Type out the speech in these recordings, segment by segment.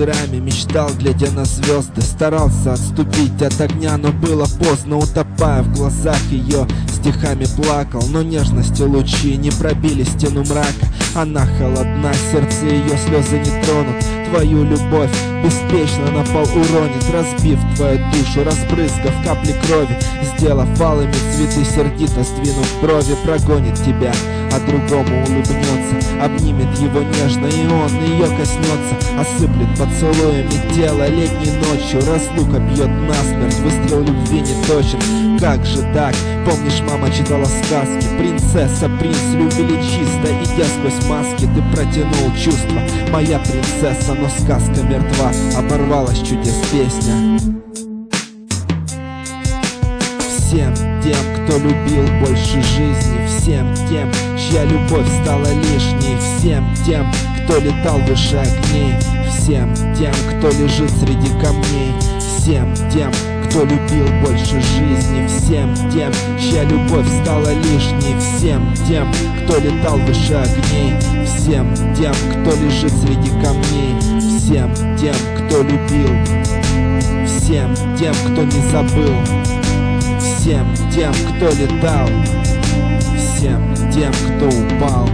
вечерами мечтал, глядя на звезды. Старался отступить от огня, но было поздно. Утопая в глазах ее, стихами плакал, но нежностью лучи не пробили стену мрака. Она холодна, сердце ее слезы не тронут. Твою любовь беспечно на пол уронит, разбив твою душу, разбрызгав капли крови, сделав алыми цветы, сердито сдвинув брови, прогонит тебя, а другому улыбнется, обнимет его нежно, и он ее коснется, осыплет поцелуями тело летней ночью. Разлука бьет насмерть, выстрел любви не точен. Как же так? Помнишь, мама читала сказки? Принцесса, принц любили чисто, идя сквозь маски, ты протянул чувства. Моя принцесса, но сказка мертва, оборвалась чудес песня. Всем тем, кто любил больше жизни, всем тем, чья любовь стала лишней, всем тем, кто летал выше огней, всем тем, кто лежит среди камней, всем тем, кто любил больше жизни, всем тем, чья любовь стала лишней, всем тем, кто летал выше огней, всем тем, кто лежит среди камней, всем тем, кто любил, всем тем, кто не забыл, всем тем, кто летал, всем тем, кто упал.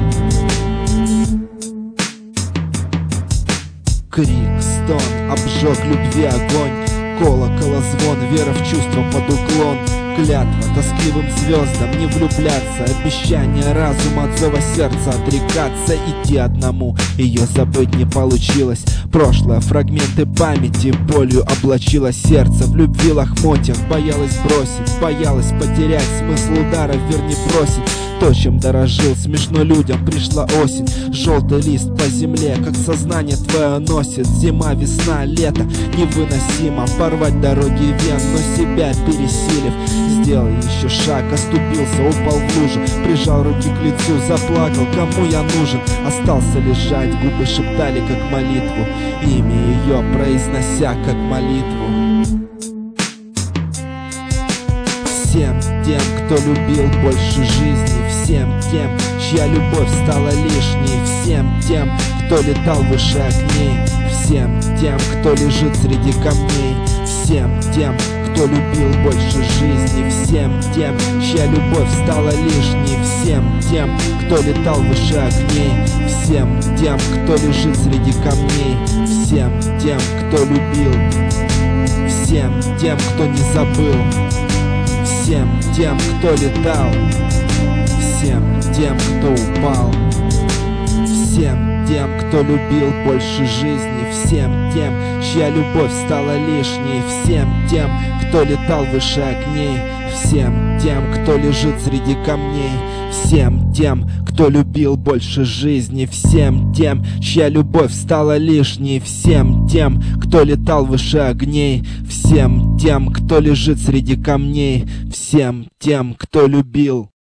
Крик, стон, обжег любви огонь, колокола звон, вера в чувства под уклон, клятва тоскливым звездам не влюбляться, обещание разума от зова сердца отрекаться, идти одному, ее забыть не получилось. Прошлое, фрагменты памяти болью облачило сердце, в любви лохмотьях боялась бросить, боялась потерять смысл удара, верни бросить то, чем дорожил. Смешно людям, пришла осень, желтый лист по земле, как сознание твое носит. Зима, весна, лето, невыносимо порвать дороги вен, но себя пересилив, сделал еще шаг, оступился, упал в лужу, прижал руки к лицу, заплакал, кому я нужен, остался лежать, губы шептали как молитву, имя ее произнося как молитву. Всем тем, кто любил больше жизни, всем тем, чья любовь стала лишней, всем тем, кто летал выше огней, всем тем, кто лежит среди камней, всем тем, кто любил больше жизни, всем тем, чья любовь стала лишней, всем тем, кто летал выше огней, всем тем, кто лежит среди камней, всем тем, кто любил, всем тем, кто не забыл, всем тем, кто летал, всем тем, кто упал, всем тем, кто любил больше жизни, всем тем, чья любовь стала лишней, всем тем, кто летал выше огней, всем тем, кто лежит среди камней, всем тем, кто любил больше жизни, всем тем, чья любовь стала лишней, всем тем, кто летал выше огней, всем тем, кто лежит среди камней, всем тем, кто любил.